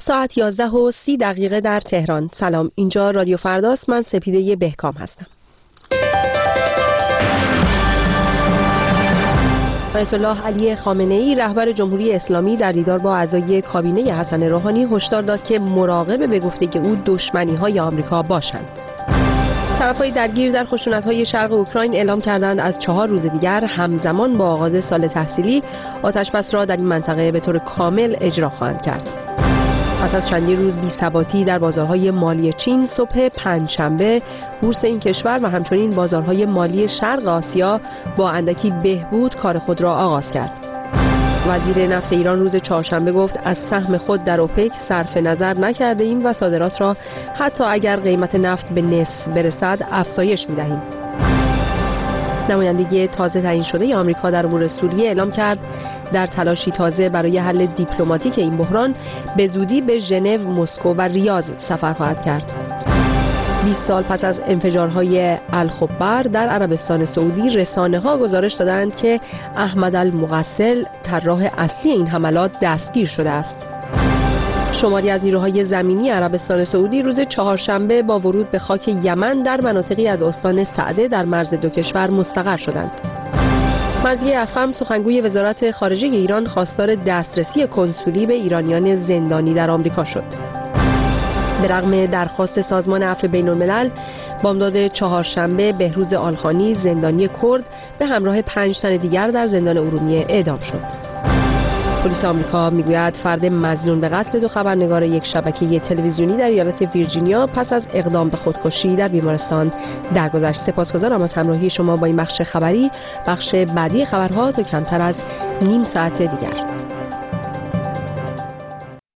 ساعت 11:30 در تهران. سلام، اینجا رادیو فرداست. من سپیده بهکام هستم. آیت الله علی خامنه‌ای رهبر جمهوری اسلامی در دیدار با اعضای کابینه حسن روحانی هشدار داد که مراقب به گفته او دشمنی‌های آمریکا باشند. طرف‌های درگیر در خشونت‌های شرق اوکراین اعلام کردند از 4 روز دیگر همزمان با آغاز سال تحصیلی آتش‌بس را در این منطقه به طور کامل اجرا خواهند کرد. پس از چندین روز بی‌ثباتی در بازارهای مالی چین، صبح پنجشنبه بورس این کشور و همچنین بازارهای مالی شرق آسیا با اندکی بهبود کار خود را آغاز کرد. وزیر نفت ایران روز چهارشنبه گفت از سهم خود در اوپک صرف نظر نکرده ایم و صادرات را حتی اگر قیمت نفت به نصف برسد افزایش می‌دهیم. نمایندگی تازه تعیین شده آمریکا در امور سوریه اعلام کرد در تلاشی تازه برای حل دیپلماتیک این بحران به زودی به ژنو، مسکو و ریاض سفر خواهد کرد. 20 سال پس از انفجارهای الخبر در عربستان سعودی، رسانه‌ها گزارش دادند که احمد المغسل طراح اصلی این حملات دستگیر شده است. شماری از نیروهای زمینی عربستان سعودی روز چهارشنبه با ورود به خاک یمن در مناطقی از استان سعده در مرز دو کشور مستقر شدند. مرضیه افخم سخنگوی وزارت خارجه ایران خواستار دسترسی کنسولی به ایرانیان زندانی در آمریکا شد. به رغم درخواست سازمان عفو بین‌الملل، بامداد چهارشنبه بهروز آلخانی زندانی کرد به همراه 5 تن دیگر در زندان ارومیه اعدام شد. پلیس آمریکا میگوید فرد مظنون به قتل 2 خبرنگار یک شبکه تلویزیونی در ایالت ویرجینیا پس از اقدام به خودکشی در بیمارستان درگذشت. سپاسگزارم از همراهی شما با این بخش خبری. بخش بعدی خبرها تا کمتر از نیم ساعت دیگر.